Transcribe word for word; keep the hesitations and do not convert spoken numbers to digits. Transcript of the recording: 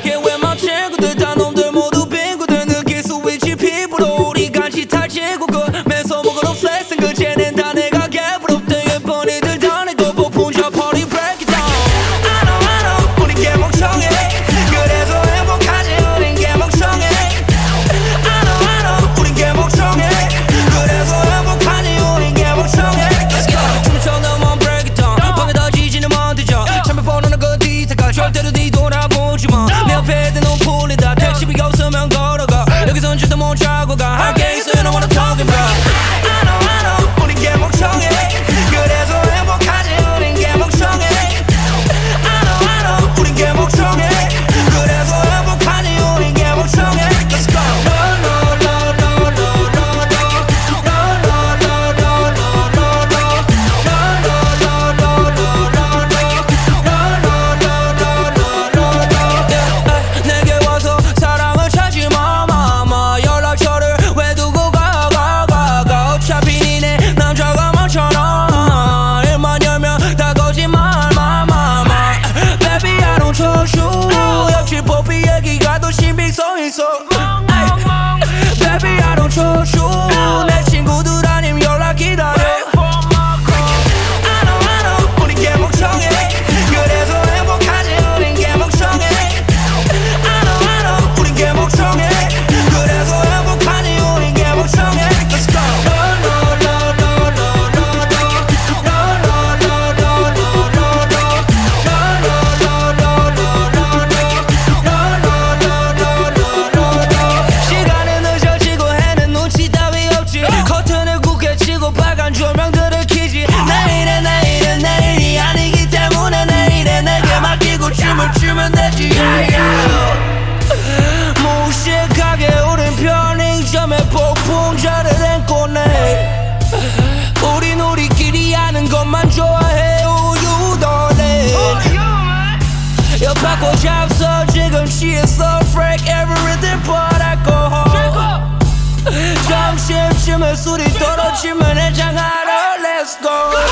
Yeah, 웬만 친구들 다 놈들 모두 빙구들 느낄 수 있지 피부로 우리 같이 탈지고 그 맨소목으로 flexing 그 쟤는 다 내가 개부럽대 예쁜 이들 다 내도 폭풍자 party break it down I know I know 우린 개멍청해 그래서 행복하지 우린 개멍청해 I know I know 우린 개멍청해 그래서 행복하지 우린 개멍청해 Let's go 춤춰 넘어 break it down 방에다 지지는 만들자 참여 번호는 그 뒤태가 절대로 뒤돌아보지 마 내 옆에 대놓은 풀리다 택시비 없으면 걸어가 여기선 절대 못 자고 가 할게 있어 you know what I'm talking about I know I know 우린 개멍청해 그래서 행복하지 우린 개멍청해 I know I know 우린 개멍청해 그래서 행복하지 우린 개멍청해 Let's go 내게 와서 사랑을 찾지 마 마마 연락처를 왜 두고 가 가 가 가 어차피 니네 남자가 많잖아 일만 열면 다 거짓말 마마마 Baby I don't trust you 역시 뽀삐 얘기가 더 신빙성 있어 Baby I don't trust you 내 친구들 아님 연락 기다려 I know I know 우린 개멍청해 그래서 행복하지 우린 개멍청해 I know I know 우린 개멍청해 그래서 행복하지 우린 개멍청해 Let's go 시간은 늦어지고 해는 눈치 따위 없지 커튼을 굳게 치고 빨간 조명들을 켜지 내일은 내일은 내일이 아니기 때문에 내일에 내게 맡기고 춤을 추면 되지 yeah, yeah. 무식하게 우린 편의점에 폭풍자를 앵꼬네 우린 우리끼리 하는 것만 좋아해 우유더래 옆 바꿔 잡서 지금 취했어 break everything but alcohol 점심쯤에 술이 떨어지면 해장하러 let's go